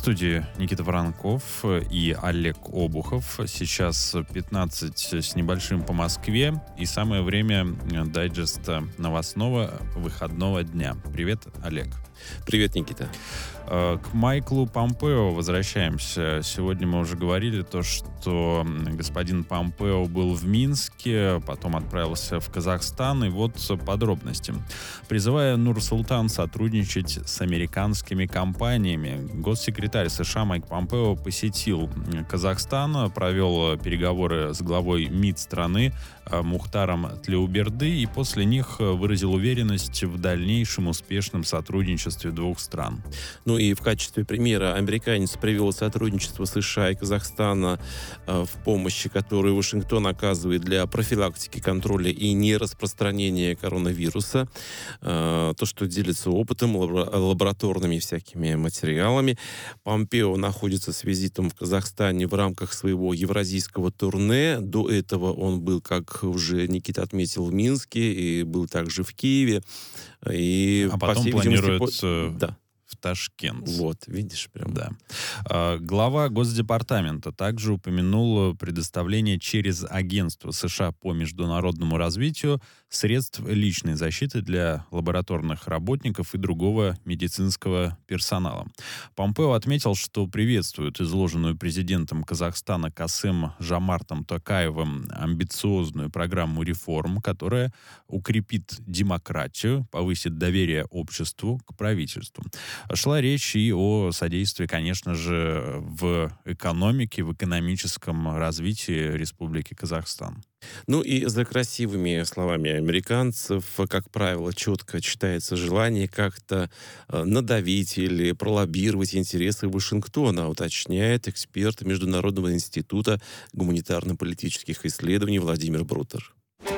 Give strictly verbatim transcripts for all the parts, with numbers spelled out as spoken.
студии Никита Воронков и Олег Обухов. Сейчас пятнадцать с небольшим по Москве, и самое время дайджеста новостного выходного дня. Привет, Олег. Привет, Никита. К Майклу Помпео возвращаемся. Сегодня мы уже говорили то, что господин Помпео был в Минске, потом отправился в Казахстан, и вот подробности. Призывая Нур-Султан сотрудничать с американскими компаниями, госсекретарь США Майк Помпео посетил Казахстан, провел переговоры с главой МИД страны Мухтаром Тлеуберды и после них выразил уверенность в дальнейшем успешном сотрудничестве двух стран. Ну и в качестве примера американец привел сотрудничество США и Казахстана э, в помощи, которую Вашингтон оказывает для профилактики, контроля и нераспространения коронавируса. Э, то, что делится опытом, лабора- лабораторными всякими материалами. Помпео находится с визитом в Казахстане в рамках своего евразийского турне. До этого он был, как уже Никита отметил, в Минске и был также в Киеве. И, а потом по планирует по... да. в Ташкент. Вот, видишь, прям. Да. Глава Госдепартамента также упомянул предоставление через Агентство США по международному развитию средств личной защиты для лабораторных работников и другого медицинского персонала. Помпео отметил, что приветствует изложенную президентом Казахстана Касым-Жомартом Токаевым амбициозную программу реформ, которая укрепит демократию, повысит доверие обществу к правительству. Шла речь и о содействии, конечно же, в экономике, в экономическом развитии Республики Казахстан. Ну и за красивыми словами американцев, как правило, четко читается желание как-то надавить или пролоббировать интересы Вашингтона, уточняет эксперт Международного института гуманитарно-политических исследований Владимир Брутер.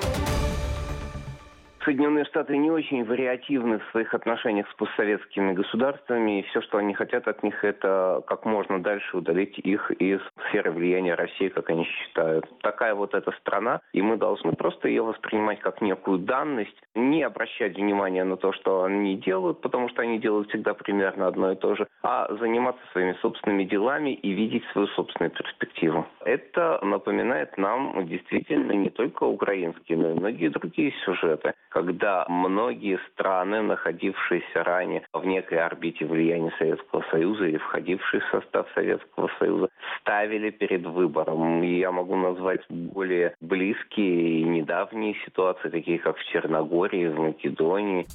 Соединенные Штаты не очень вариативны в своих отношениях с постсоветскими государствами, и все, что они хотят от них, это как можно дальше удалить их из сферы влияния России, как они считают. Такая вот эта страна, и мы должны просто ее воспринимать как некую данность, не обращать внимания на то, что они делают, потому что они делают всегда примерно одно и то же, а заниматься своими собственными делами и видеть свою собственную перспективу. Это напоминает нам действительно не только украинские, но и многие другие сюжеты, когда многие страны, находившиеся ранее в некой орбите влияния Советского Союза или входившие в состав Советского Союза, ставили перед выбором. И я могу назвать более близкие и недавние ситуации, такие как в Черногории, в Македонии.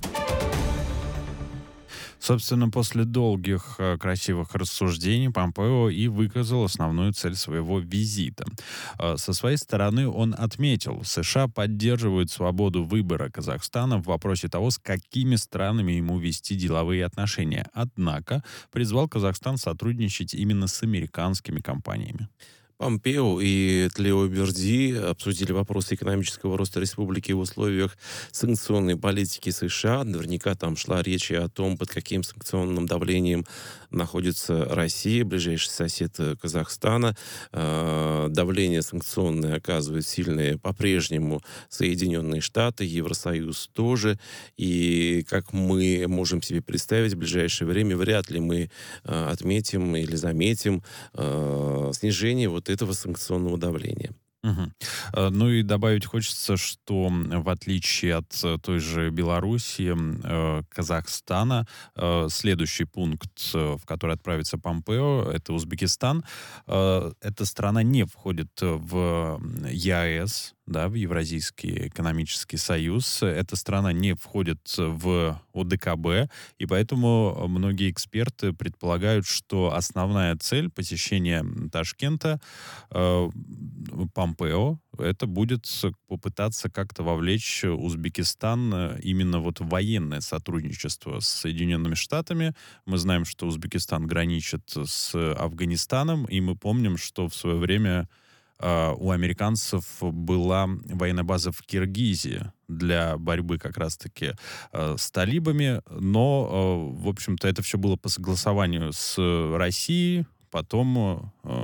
Собственно, после долгих э, красивых рассуждений Помпео и выказал основную цель своего визита. Э, со своей стороны он отметил, США поддерживают свободу выбора Казахстана в вопросе того, с какими странами ему вести деловые отношения. Однако призвал Казахстан сотрудничать именно с американскими компаниями. Помпео и Тлеуберди обсудили вопросы экономического роста республики в условиях санкционной политики США. Наверняка там шла речь и о том, под каким санкционным давлением находится Россия, ближайший сосед Казахстана. Давление санкционное оказывает сильное по-прежнему Соединенные Штаты, Евросоюз тоже. И, как мы можем себе представить, в ближайшее время вряд ли мы отметим или заметим снижение вот этого санкционного давления. Угу. Ну и добавить хочется, что в отличие от той же Белоруссии, Казахстана, следующий пункт, в который отправится Помпео, это Узбекистан. Эта страна не входит в ЕАЭС, да, в Евразийский экономический союз. Эта страна не входит в ОДКБ, и поэтому многие эксперты предполагают, что основная цель посещения Ташкента э, Помпео это будет попытаться как-то вовлечь Узбекистан именно вот в военное сотрудничество с Соединенными Штатами. Мы знаем, что Узбекистан граничит с Афганистаном, и мы помним, что в свое время у американцев была военная база в Киргизии для борьбы как раз-таки э, с талибами, но, э, в общем-то, это все было по согласованию с Россией, потом э,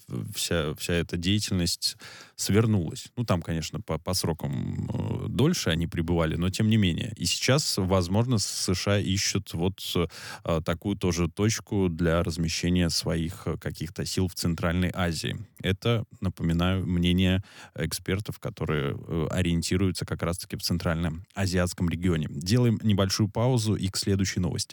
вся, вся эта деятельность свернулась. Ну, там, конечно, по, по срокам э, дольше они пребывали, но тем не менее. И сейчас, возможно, США ищут вот э, такую тоже точку для размещения своих э, каких-то сил в Центральной Азии. Это, напоминаю, мнение экспертов, которые э, ориентируются как раз-таки в Центральном Азиатском регионе. Делаем небольшую паузу и к следующей новости.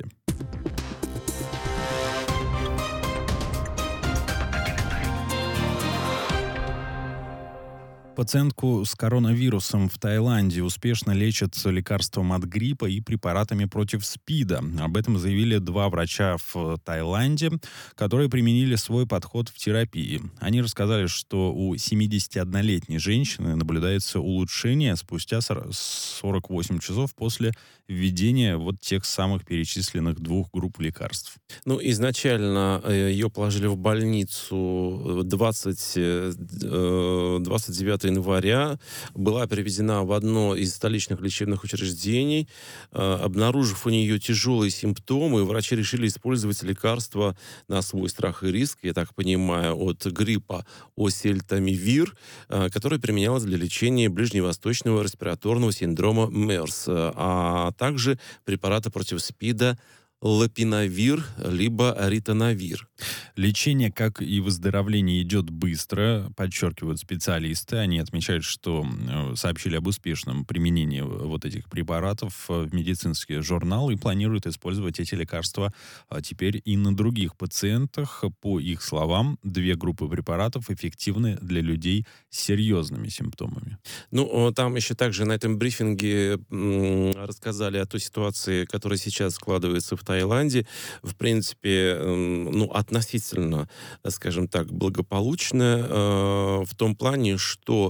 Пациентку с коронавирусом в Таиланде успешно лечат лекарством от гриппа и препаратами против СПИДа. Об этом заявили два врача в Таиланде, которые применили свой подход в терапии. Они рассказали, что у семидесятиоднолетней женщины наблюдается улучшение спустя сорок восемь часов после введения вот тех самых перечисленных двух групп лекарств. Ну, изначально ее положили в больницу двадцать, двадцать девятого января, была переведена в одно из столичных лечебных учреждений. Обнаружив у нее тяжелые симптомы, врачи решили использовать лекарство на свой страх и риск, я так понимаю, от гриппа осельтамивир, которое применялось для лечения ближневосточного респираторного синдрома МЕРС, а также препараты против СПИДа лопинавир, либо ритонавир. Лечение, как и выздоровление, идет быстро, подчеркивают специалисты. Они отмечают, что э, сообщили об успешном применении вот этих препаратов в медицинские журналы и планируют использовать эти лекарства а теперь и на других пациентах. По их словам, две группы препаратов эффективны для людей с серьезными симптомами. Ну, там еще также на этом брифинге м, рассказали о той ситуации, которая сейчас складывается в Таиланде. В принципе, ну, относительно, скажем так, благополучно э, в том плане, что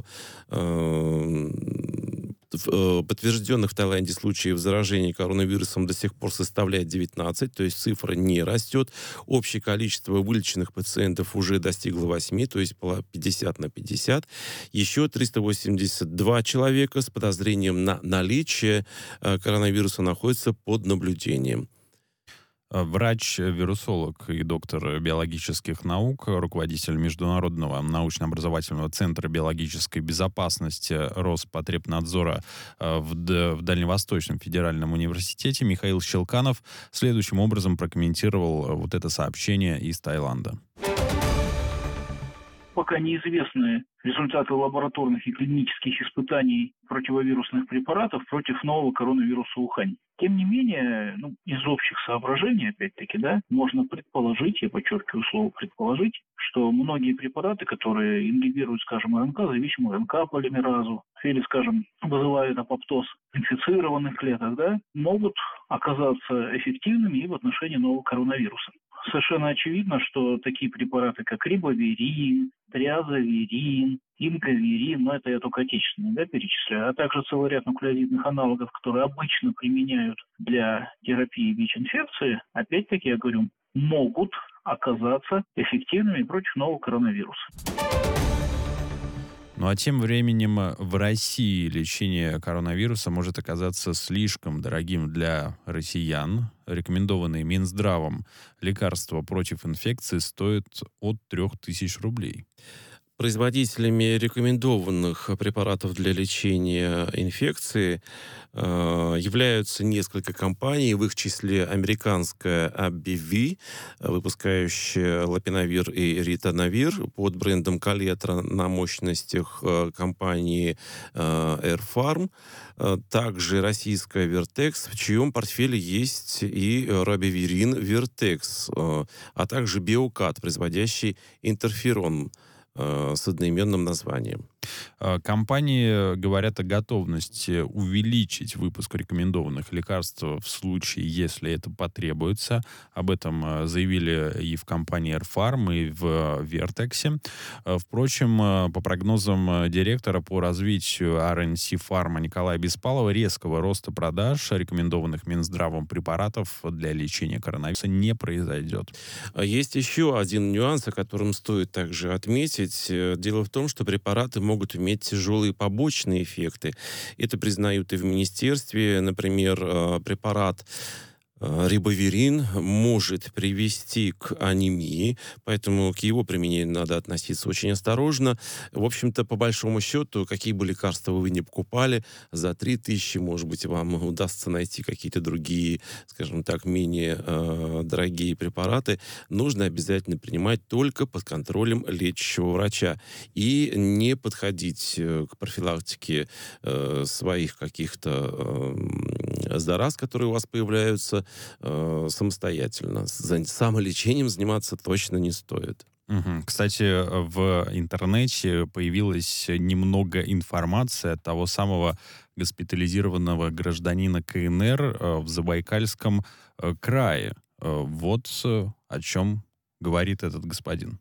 э, подтвержденных в Таиланде случаев заражения коронавирусом до сих пор составляет девятнадцать, то есть цифра не растет. Общее количество вылеченных пациентов уже достигло восьми, то есть пятьдесят на пятьдесят. Еще триста восемьдесят два человека с подозрением на наличие коронавируса находятся под наблюдением. Врач-вирусолог и доктор биологических наук, руководитель Международного научно-образовательного центра биологической безопасности Роспотребнадзора в, в Дальневосточном федеральном университете Михаил Щелканов следующим образом прокомментировал вот это сообщение из Таиланда. Пока неизвестны результаты лабораторных и клинических испытаний противовирусных препаратов против нового коронавируса Ухань. Тем не менее, ну, из общих соображений, опять-таки, да, можно предположить, я подчеркиваю слово «предположить», что многие препараты, которые ингибируют, скажем, РНК, зависимую РНК-полимеразу, или, скажем, вызывают апоптоз инфицированных клеток, да, могут оказаться эффективными и в отношении нового коронавируса. Совершенно очевидно, что такие препараты, как рибавирин, триазовирин, ингаверин, но это я только отечественные, да, перечисляю, а также целый ряд нуклеозидных аналогов, которые обычно применяют для терапии ВИЧ-инфекции, опять-таки, я говорю, могут оказаться эффективными против нового коронавируса. Ну а тем временем в России лечение коронавируса может оказаться слишком дорогим для россиян. Рекомендованные Минздравом лекарства против инфекции стоят от трех тысяч рублей. Производителями рекомендованных препаратов для лечения инфекции э, являются несколько компаний, в их числе американская AbbVie, выпускающая лопинавир и ритонавир под брендом Калетра на мощностях э, компании э, Air Farm, э, также российская Vertex, в чьем портфеле есть и рабивирин Vertex, э, а также Биокат, производящий интерферон с одноименным названием. Компании говорят о готовности увеличить выпуск рекомендованных лекарств в случае, если это потребуется. Об этом заявили и в компании Air Farm, и в Vertex. Впрочем, по прогнозам директора по развитию ар эн си Pharma Николая Беспалова, резкого роста продаж рекомендованных Минздравом препаратов для лечения коронавируса не произойдет. Есть еще один нюанс, о котором стоит также отметить. Дело в том, что препараты могут иметь тяжелые побочные эффекты. Это признают и в министерстве. Например, препарат Рибовирин может привести к анемии, поэтому к его применению надо относиться очень осторожно. В общем-то, по большому счету, какие бы лекарства вы не покупали, за три тысячи, может быть, вам удастся найти какие-то другие, скажем так, менее э, дорогие препараты. Нужно обязательно принимать только под контролем лечащего врача и не подходить к профилактике э, своих каких-то э, зараз, которые у вас появляются, самостоятельно. Самолечением заниматься точно не стоит. Угу. Кстати, в интернете появилась немного информации от того самого госпитализированного гражданина КНР в Забайкальском крае. Вот о чем говорит этот господин.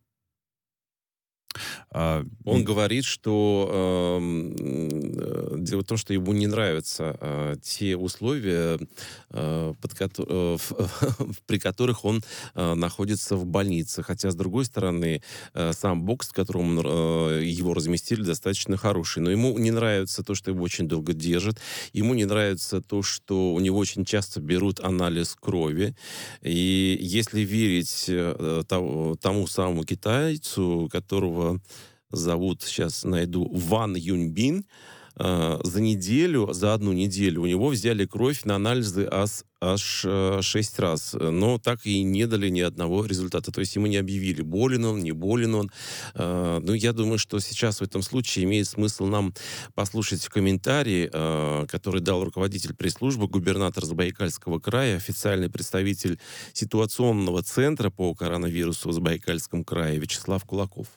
Он говорит, что э, дело в том, что ему не нравятся э, те условия, э, под ко- э, при которых он э, находится в больнице. Хотя, с другой стороны, э, сам бокс, в котором э, его разместили, достаточно хороший. Но ему не нравится то, что его очень долго держат. Ему не нравится то, что у него очень часто берут анализ крови. И если верить э, тому, тому самому китайцу, которого зовут, сейчас найду, Ван Юньбин, э, за неделю, за одну неделю у него взяли кровь на анализы аж, аж э, шесть раз, но так и не дали ни одного результата. То есть ему не объявили, болен он, не болен он. Э, ну, я думаю, что сейчас в этом случае имеет смысл нам послушать комментарий, э, который дал руководитель пресс-службы, губернатор Забайкальского края, официальный представитель ситуационного центра по коронавирусу в Забайкальском крае Вячеслав Кулаков.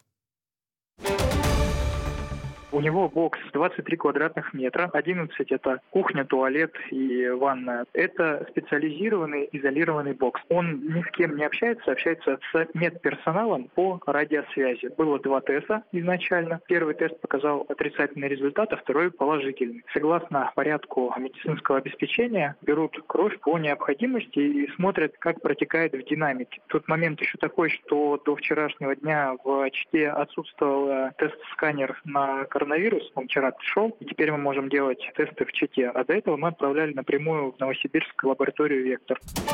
У него бокс двадцать три квадратных метра, одиннадцать это кухня, туалет и ванная. Это специализированный изолированный бокс. Он ни с кем не общается, общается с медперсоналом по радиосвязи. Было два теста изначально. Первый тест показал отрицательный результат, а второй положительный. Согласно порядку медицинского обеспечения, берут кровь по необходимости и смотрят, как протекает в динамике. Тут момент еще такой, что до вчерашнего дня в Чите отсутствовал тест-сканер на коронавирус. Он вчера пришел, и теперь мы можем делать тесты в Чите. А до этого мы отправляли напрямую в Новосибирскую лабораторию «Вектор».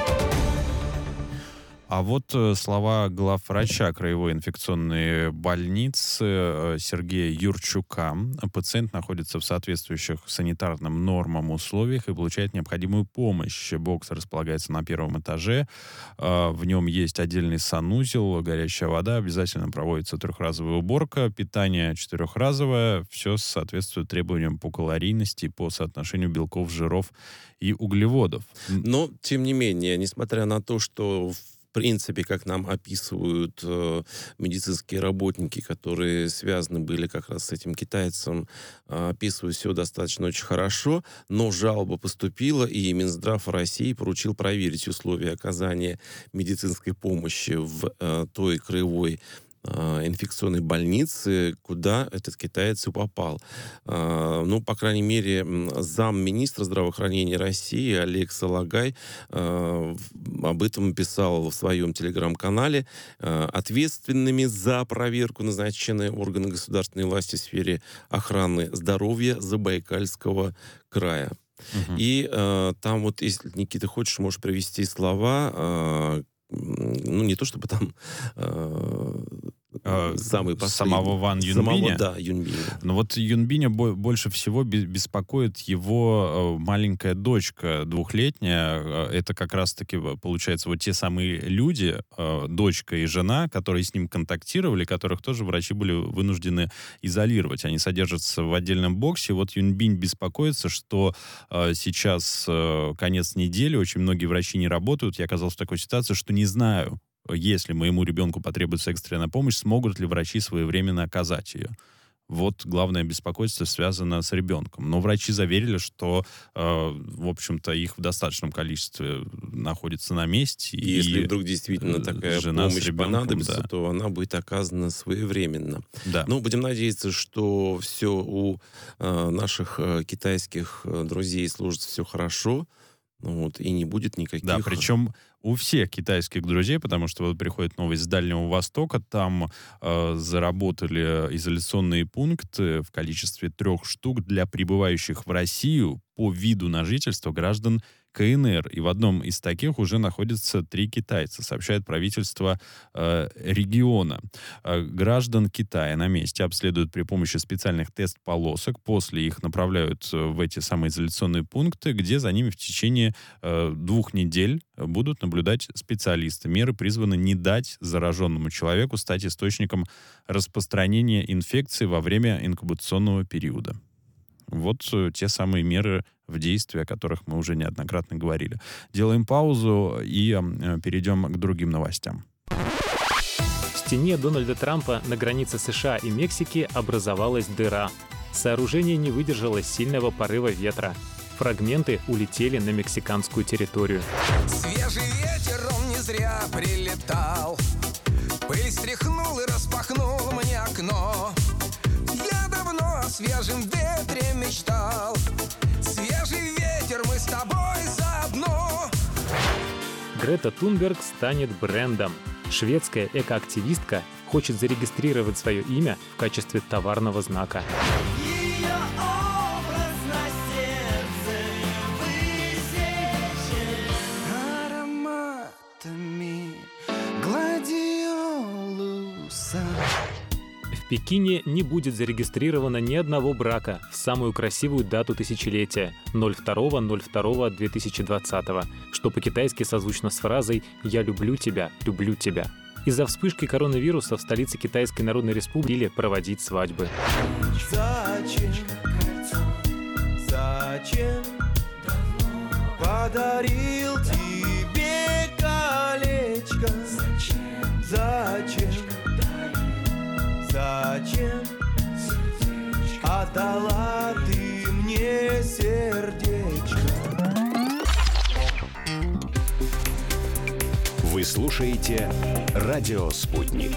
А вот слова главврача краевой инфекционной больницы Сергея Юрчука. Пациент находится в соответствующих санитарным нормам условиях и получает необходимую помощь. Бокс располагается на первом этаже. В нем есть отдельный санузел, горячая вода, обязательно проводится трехразовая уборка, питание четырехразовое. Все соответствует требованиям по калорийности, по соотношению белков, жиров и углеводов. Но, тем не менее, несмотря на то, что в принципе, как нам описывают э, медицинские работники, которые связаны были как раз с этим китайцем, э, описывают все достаточно очень хорошо, но жалоба поступила, и Минздрав России поручил проверить условия оказания медицинской помощи в э, той краевой инфекционной больницы, куда этот китаец и попал. Ну, по крайней мере, замминистра здравоохранения России Олег Салагай об этом писал в своем телеграм-канале. Ответственными за проверку назначены органы государственной власти в сфере охраны здоровья Забайкальского края. Угу. И э, там вот, если, Никита, хочешь, можешь привести слова, э, ну, не то чтобы там э, э, самый самого Ван Юньбиня. Самого, да, Юньбиня. Но вот Юньбиня больше всего беспокоит его маленькая дочка двухлетняя. Это как раз-таки, получается, вот те самые люди, дочка и жена, которые с ним контактировали, которых тоже врачи были вынуждены изолировать. Они содержатся в отдельном боксе. Вот Юньбинь беспокоится, что сейчас конец недели, очень многие врачи не работают. Я оказался в такой ситуации, что не знаю, если моему ребенку потребуется экстренная помощь, смогут ли врачи своевременно оказать ее. Вот главное беспокойство связано с ребенком. Но врачи заверили, что, э, в общем-то, их в достаточном количестве находится на месте. И, и если вдруг действительно такая помощь понадобится, да, то она будет оказана своевременно. Да. Ну, будем надеяться, что все у э, наших э, китайских друзей сложится все хорошо. Вот, и не будет никаких... Да, причем у всех китайских друзей, потому что вот приходит новость с Дальнего Востока, там э, заработали изоляционные пункты в количестве трех штук для прибывающих в Россию по виду на жительство граждан КНР. И в одном из таких уже находятся три китайца, сообщает правительство э, региона. Э, граждан Китая на месте обследуют при помощи специальных тест-полосок. После их направляют в эти самоизоляционные пункты, где за ними в течение э, двух недель будут наблюдать специалисты. Меры призваны не дать зараженному человеку стать источником распространения инфекции во время инкубационного периода. Вот те самые меры в действии, о которых мы уже неоднократно говорили. Делаем паузу и э, перейдем к другим новостям. В стене Дональда Трампа на границе США и Мексики образовалась дыра. Сооружение не выдержало сильного порыва ветра. Фрагменты улетели на мексиканскую территорию. Свежий ветер, он не зря прилетал. Пыль стряхнул и распахнул мне окно. Я давно о свежем ветре мечтал. Свежий ветер, мы с тобой заодно. Грета Тунберг станет брендом. Шведская экоактивистка хочет зарегистрировать свое имя в качестве товарного знака. В Пекине не будет зарегистрировано ни одного брака в самую красивую дату тысячелетия – ноль второго ноль второго две тысячи двадцатого, что по-китайски созвучно с фразой «Я люблю тебя, люблю тебя». Из-за вспышки коронавируса в столице Китайской Народной Республики проводить свадьбы. Зачем? Зачем? Подарил тебе колечко. Зачем? Зачем? Зачем отдала ты мне сердечко? Вы слушаете «Радио Спутник».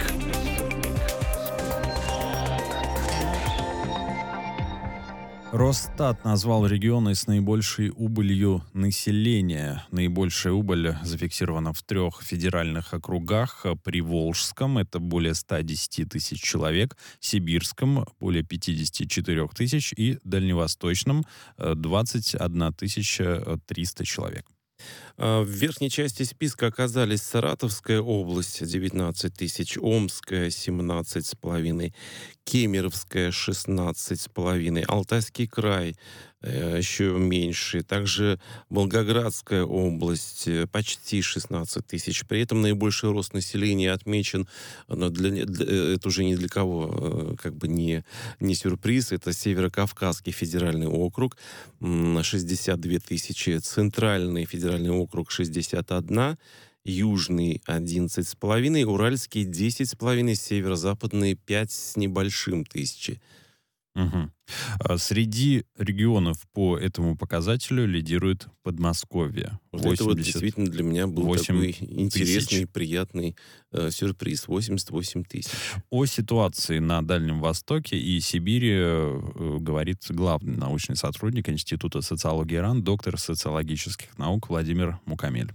Росстат назвал регионы с наибольшей убылью населения. Наибольшая убыль зафиксирована в трех федеральных округах. Приволжском — это более ста десяти тысяч человек, Сибирском — более пятидесяти четырёх тысяч и Дальневосточном — двадцать одна тысяча триста человек. В верхней части списка оказались Саратовская область девятнадцать тысяч, Омская семнадцать с половиной, Кемеровская шестнадцать с половиной, Алтайский край э, еще меньше, также Волгоградская область э, почти шестнадцать тысяч. При этом наибольший рост населения отмечен, но для, для, это уже ни для кого э, как бы не, не сюрприз, это Северокавказский федеральный округ шестьдесят две тысячи, Центральный федеральный округ шестьдесят один, Южный одиннадцать с половиной, Уральский десять с половиной, Северо-Западный пять с небольшим тысячи. Угу. Среди регионов по этому показателю лидирует Подмосковье. Вот это вот действительно для меня был такой интересный, приятный э, сюрприз. восемьдесят восемь тысяч. О ситуации на Дальнем Востоке и Сибири э, говорит главный научный сотрудник Института социологии РАН, доктор социологических наук Владимир Мукамель.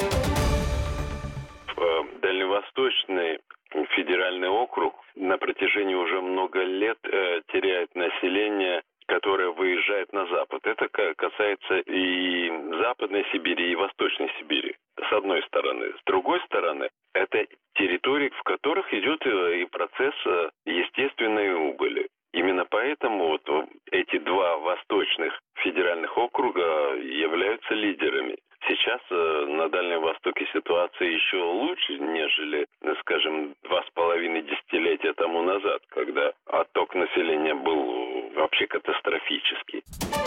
Дальневосточный федеральный округ на протяжении уже много лет э, теряет население, которое выезжает на запад. Это касается и Западной Сибири, и Восточной Сибири, с одной стороны. С другой стороны, это территории, в которых идет и процесс естественной убыли. Именно поэтому вот эти два восточных федеральных округа являются лидерами. Сейчас э, на Дальнем Востоке ситуация еще лучше, нежели, скажем, два с половиной десятилетия тому назад, когда отток населения был вообще катастрофический.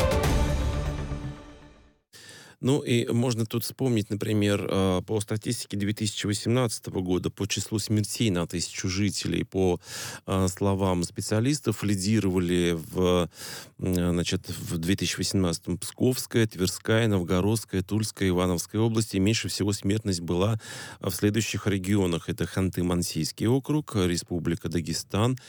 Ну и можно тут вспомнить, например, по статистике две тысячи восемнадцатого года по числу смертей на тысячу жителей, по словам специалистов, лидировали в, значит, в две тысячи восемнадцатом Псковская, Тверская, Новгородская, Тульская, Ивановская области. И меньше всего смертность была в следующих регионах. Это Ханты-Мансийский округ, Республика Дагестан,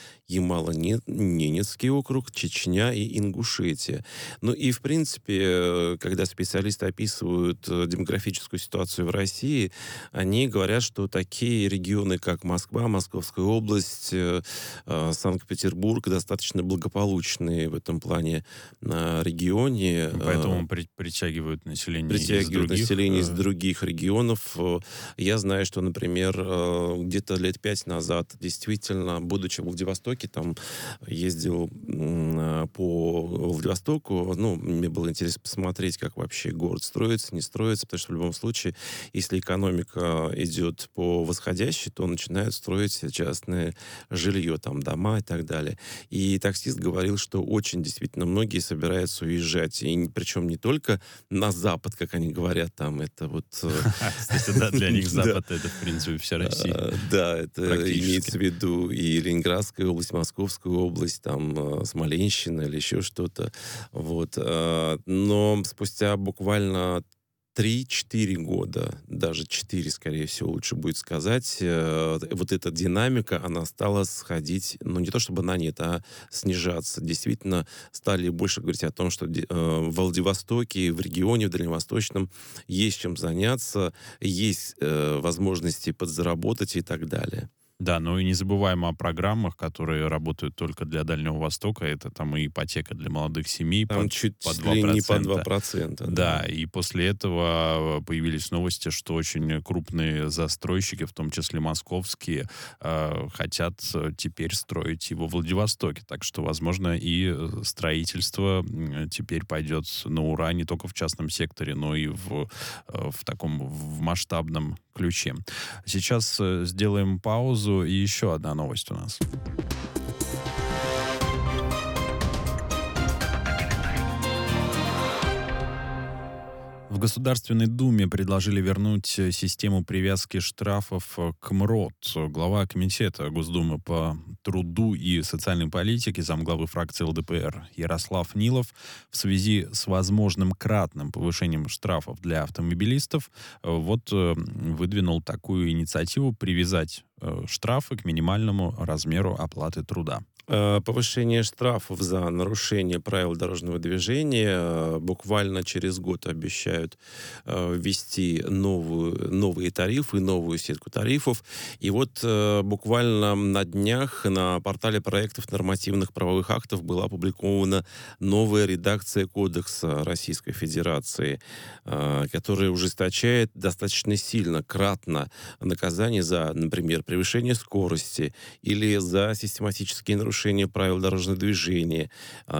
Ямало-Ненецкий округ, Чечня и Ингушетия. Ну и, в принципе, когда специалисты описывают демографическую ситуацию в России, они говорят, что такие регионы, как Москва, Московская область, Санкт-Петербург, достаточно благополучные в этом плане регионе. Поэтому при, притягивают население притягивают из других... население из других регионов. Я знаю, что, например, где-то лет пять назад, действительно, будучи в Владивостоке, там ездил по Владивостоку, ну, мне было интересно посмотреть, как вообще город строится, не строится, потому что в любом случае, если экономика идет по восходящей, то начинают строить частное жилье, там, дома и так далее. И таксист говорил, что очень действительно многие собираются уезжать, и причем не только на Запад, как они говорят, там, это вот... Кстати, да, для них Запад — это, в принципе, вся Россия. Да, это имеется в виду и Ленинградская область, Московская область, там, Смоленщина или еще что-то. Вот. Но спустя буквально три-четыре года, даже четыре, скорее всего, лучше будет сказать, вот эта динамика, она стала сходить, ну, не то чтобы на нет, а снижаться. Действительно, стали больше говорить о том, что в Владивостоке, в регионе, в Дальневосточном есть чем заняться, есть возможности подзаработать и так далее. Да, ну и не забываем о программах, которые работают только для Дальнего Востока. Это там и ипотека для молодых семей там под, чуть по ли не по два процента. два процента. Да. да, и после этого появились новости, что очень крупные застройщики, в том числе московские, э, хотят теперь строить и во Владивостоке. Так что, возможно, и строительство теперь пойдет на ура не только в частном секторе, но и в, в таком в масштабном ключе. Сейчас сделаем паузу, и еще одна новость у нас. В Государственной Думе предложили вернуть систему привязки штрафов к МРОТ. Глава Комитета Госдумы по труду и социальной политике, замглавы фракции ЛДПР Ярослав Нилов в связи с возможным кратным повышением штрафов для автомобилистов вот выдвинул такую инициативу привязать штрафы к минимальному размеру оплаты труда. Повышение штрафов за нарушение правил дорожного движения буквально через год обещают ввести новую, новые тарифы, новую сетку тарифов. И вот буквально на днях на портале проектов нормативных правовых актов была опубликована новая редакция Кодекса Российской Федерации, которая ужесточает достаточно сильно, кратно наказание за, например, превышение скорости или за систематические нарушения правил дорожного движения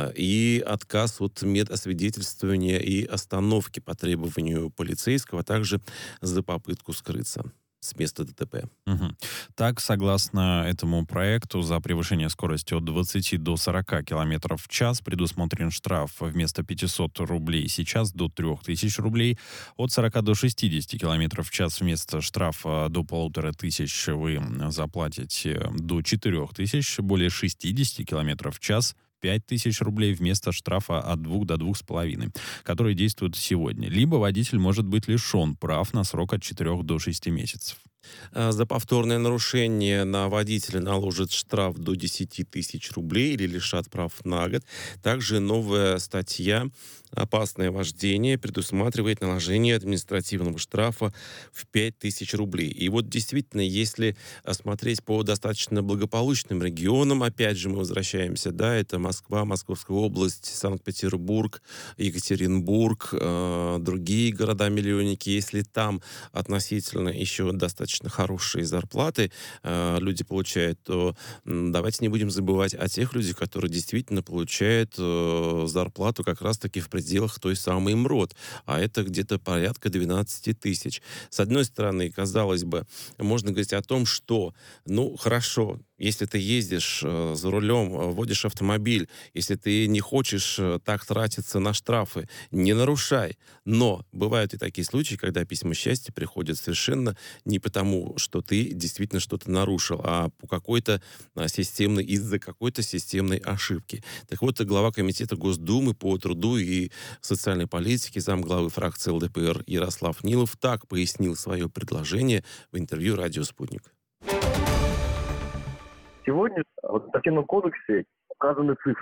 и отказ от медосвидетельствования и остановки по требованию полицейского, а также за попытку скрыться с места ДТП. Угу. Так, согласно этому проекту, за превышение скорости от двадцати до сорока километров в час предусмотрен штраф вместо пятисот рублей сейчас до трёх тысяч рублей. От сорока до шестидесяти километров в час вместо штрафа до полутора тысяч вы заплатите до четырех тысяч. Более шестидесяти километров в час пять тысяч рублей вместо штрафа от двух до двух с половиной, который действует сегодня. Либо водитель может быть лишен прав на срок от четырех до шести месяцев. За повторное нарушение на водителя наложат штраф до десяти тысяч рублей или лишат прав на год. Также новая статья «Опасное вождение» предусматривает наложение административного штрафа в пять тысяч рублей. И вот действительно, если смотреть по достаточно благополучным регионам, опять же мы возвращаемся, да, это Москва, Московская область, Санкт-Петербург, Екатеринбург, э, другие города-миллионники, если там относительно еще достаточно хорошие зарплаты э, люди получают, то э, давайте не будем забывать о тех людях, которые действительно получают э, зарплату как раз-таки в пределах той самой МРОТ, а это где-то порядка двенадцати тысяч. С одной стороны, казалось бы, можно говорить о том, что, ну, хорошо, если ты ездишь э, за рулем, э, водишь автомобиль, если ты не хочешь э, так тратиться на штрафы, не нарушай. Но бывают и такие случаи, когда письма счастья приходят совершенно не потому, что ты действительно что-то нарушил, а по какой-то а, системной, из-за какой-то системной ошибки. Так вот, глава Комитета Госдумы по труду и социальной политике, замглавы фракции ЛДПР Ярослав Нилов так пояснил свое предложение в интервью «Радио Спутник». Сегодня в административном кодексе указаны цифры.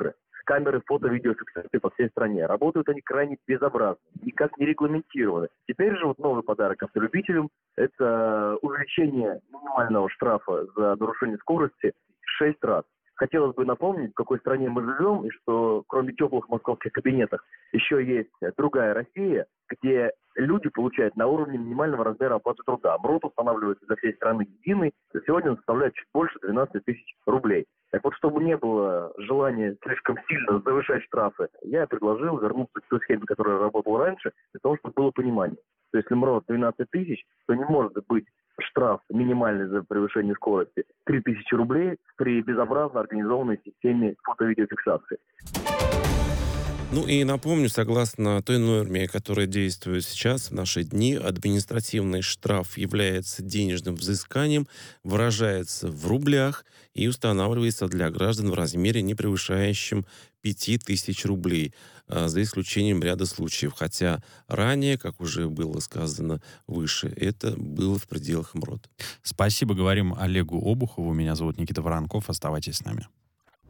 камеры фото-видеофиксации по всей стране. Работают они крайне безобразно, никак не регламентированы. Теперь же вот новый подарок автолюбителям – это увеличение минимального штрафа за нарушение скорости в шесть раз. Хотелось бы напомнить, в какой стране мы живем, и что кроме теплых московских кабинетов еще есть другая Россия, где люди получают на уровне минимального размера оплаты труда. МРОТ устанавливается для всей страны единый, сегодня он составляет чуть больше двенадцать тысяч рублей. Так вот, чтобы не было желания слишком сильно завышать штрафы, я предложил вернуться к той схеме, которая работала раньше, для того, чтобы было понимание. То есть, если МРОТ двенадцать тысяч, то не может быть штраф минимальный за превышение скорости три тысячи рублей при безобразно организованной системе фото-видеофиксации. Ну и напомню, согласно той норме, которая действует сейчас в наши дни, административный штраф является денежным взысканием, выражается в рублях и устанавливается для граждан в размере, не превышающем пяти тысяч рублей, за исключением ряда случаев. Хотя ранее, как уже было сказано выше, это было в пределах МРОТ. Спасибо, говорим Олегу Обухову. Меня зовут Никита Воронков. Оставайтесь с нами.